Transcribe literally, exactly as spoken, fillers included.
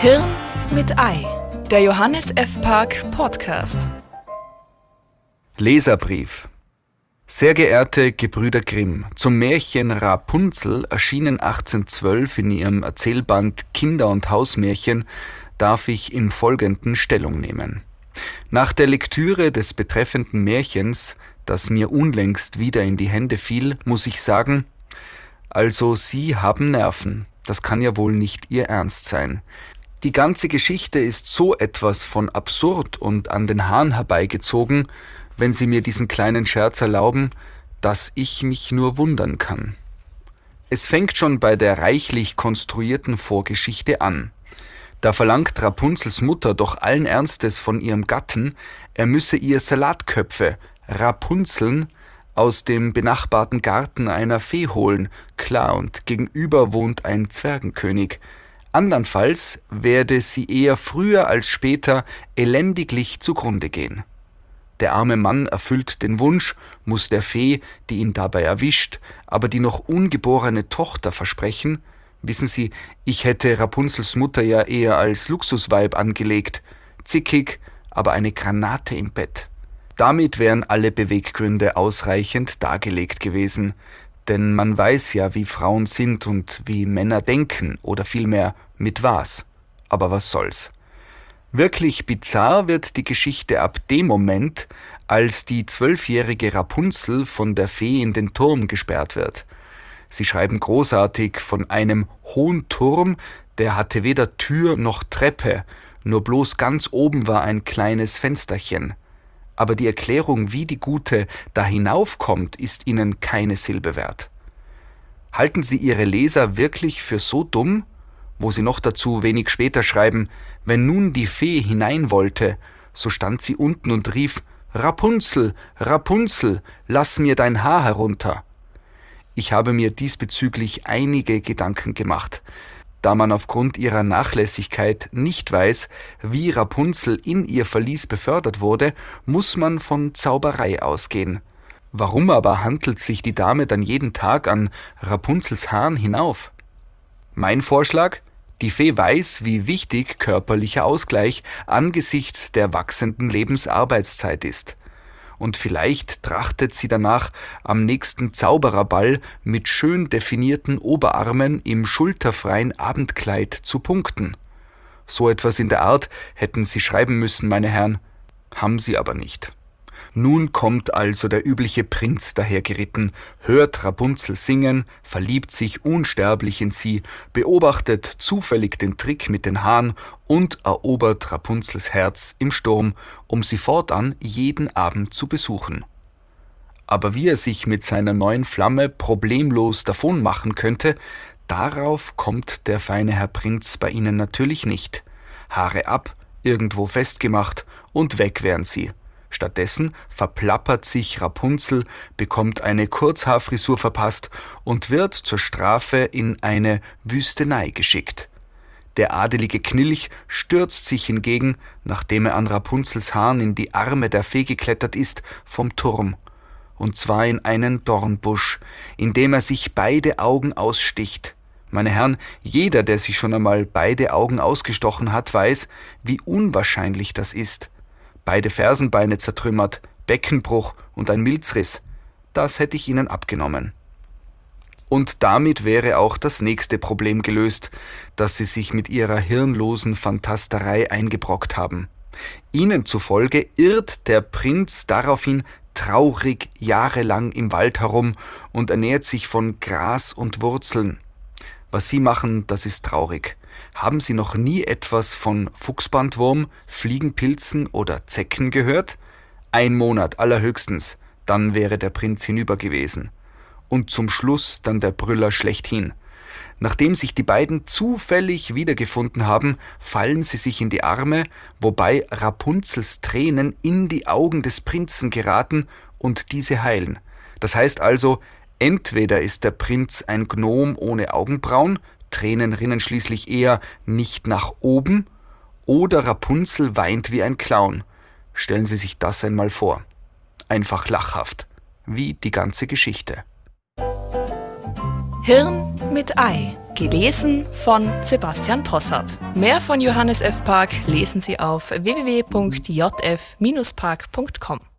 Hirn mit Ei, der Johannes F. Park Podcast. Leserbrief. Sehr geehrte Gebrüder Grimm, zum Märchen Rapunzel, erschienen achtzehnhundertzwölf in ihrem Erzählband Kinder- und Hausmärchen, darf ich im Folgenden Stellung nehmen. Nach der Lektüre des betreffenden Märchens, das mir unlängst wieder in die Hände fiel, muss ich sagen, also Sie haben Nerven, das kann ja wohl nicht Ihr Ernst sein. Die ganze Geschichte ist so etwas von absurd und an den Haaren herbeigezogen, wenn Sie mir diesen kleinen Scherz erlauben, dass ich mich nur wundern kann. Es fängt schon bei der reichlich konstruierten Vorgeschichte an. Da verlangt Rapunzels Mutter doch allen Ernstes von ihrem Gatten, er müsse ihr Salatköpfe, Rapunzeln, aus dem benachbarten Garten einer Fee holen. Klar, und gegenüber wohnt ein Zwergenkönig. Andernfalls werde sie eher früher als später elendiglich zugrunde gehen. Der arme Mann erfüllt den Wunsch, muss der Fee, die ihn dabei erwischt, aber die noch ungeborene Tochter versprechen. Wissen Sie, ich hätte Rapunzels Mutter ja eher als Luxusweib angelegt. Zickig, aber eine Granate im Bett. Damit wären alle Beweggründe ausreichend dargelegt gewesen. Denn man weiß ja, wie Frauen sind und wie Männer denken, oder vielmehr mit was. Aber was soll's. Wirklich bizarr wird die Geschichte ab dem Moment, als die zwölfjährige Rapunzel von der Fee in den Turm gesperrt wird. Sie schreiben großartig von einem hohen Turm, der hatte weder Tür noch Treppe, nur bloß ganz oben war ein kleines Fensterchen. Aber die Erklärung, wie die Gute da hinaufkommt, ist ihnen keine Silbe wert. Halten Sie Ihre Leser wirklich für so dumm, wo sie noch dazu wenig später schreiben, wenn nun die Fee hinein wollte, so stand sie unten und rief, »Rapunzel, Rapunzel, lass mir dein Haar herunter!« Ich habe mir diesbezüglich einige Gedanken gemacht. Da man aufgrund ihrer Nachlässigkeit nicht weiß, wie Rapunzel in ihr Verlies befördert wurde, muss man von Zauberei ausgehen. Warum aber handelt sich die Dame dann jeden Tag an Rapunzels Haaren hinauf? Mein Vorschlag? Die Fee weiß, wie wichtig körperlicher Ausgleich angesichts der wachsenden Lebensarbeitszeit ist. Und vielleicht trachtet sie danach, am nächsten Zaubererball mit schön definierten Oberarmen im schulterfreien Abendkleid zu punkten. So etwas in der Art hätten Sie schreiben müssen, meine Herren, haben Sie aber nicht. Nun kommt also der übliche Prinz dahergeritten, hört Rapunzel singen, verliebt sich unsterblich in sie, beobachtet zufällig den Trick mit den Haaren und erobert Rapunzels Herz im Sturm, um sie fortan jeden Abend zu besuchen. Aber wie er sich mit seiner neuen Flamme problemlos davon machen könnte, darauf kommt der feine Herr Prinz bei ihnen natürlich nicht. Haare ab, irgendwo festgemacht und weg wären sie. Stattdessen verplappert sich Rapunzel, bekommt eine Kurzhaarfrisur verpasst und wird zur Strafe in eine Wüstenei geschickt. Der adelige Knilch stürzt sich hingegen, nachdem er an Rapunzels Haaren in die Arme der Fee geklettert ist, vom Turm. Und zwar in einen Dornbusch, in dem er sich beide Augen aussticht. Meine Herren, jeder, der sich schon einmal beide Augen ausgestochen hat, weiß, wie unwahrscheinlich das ist. Beide Fersenbeine zertrümmert, Beckenbruch und ein Milzriss. Das hätte ich Ihnen abgenommen. Und damit wäre auch das nächste Problem gelöst, das Sie sich mit Ihrer hirnlosen Fantasterei eingebrockt haben. Ihnen zufolge irrt der Prinz daraufhin traurig jahrelang im Wald herum und ernährt sich von Gras und Wurzeln. Was Sie machen, das ist traurig. Haben Sie noch nie etwas von Fuchsbandwurm, Fliegenpilzen oder Zecken gehört? Ein Monat allerhöchstens, dann wäre der Prinz hinüber gewesen. Und zum Schluss dann der Brüller schlechthin. Nachdem sich die beiden zufällig wiedergefunden haben, fallen sie sich in die Arme, wobei Rapunzels Tränen in die Augen des Prinzen geraten und diese heilen. Das heißt also, entweder ist der Prinz ein Gnom ohne Augenbrauen, Tränen rinnen schließlich eher nicht nach oben, oder Rapunzel weint wie ein Clown. Stellen Sie sich das einmal vor. Einfach lachhaft, wie die ganze Geschichte. Hirn mit Ei, Gelesen von Sebastian Possart. Mehr von Johannes F. Park lesen Sie auf w w w punkt j f Bindestrich park punkt com.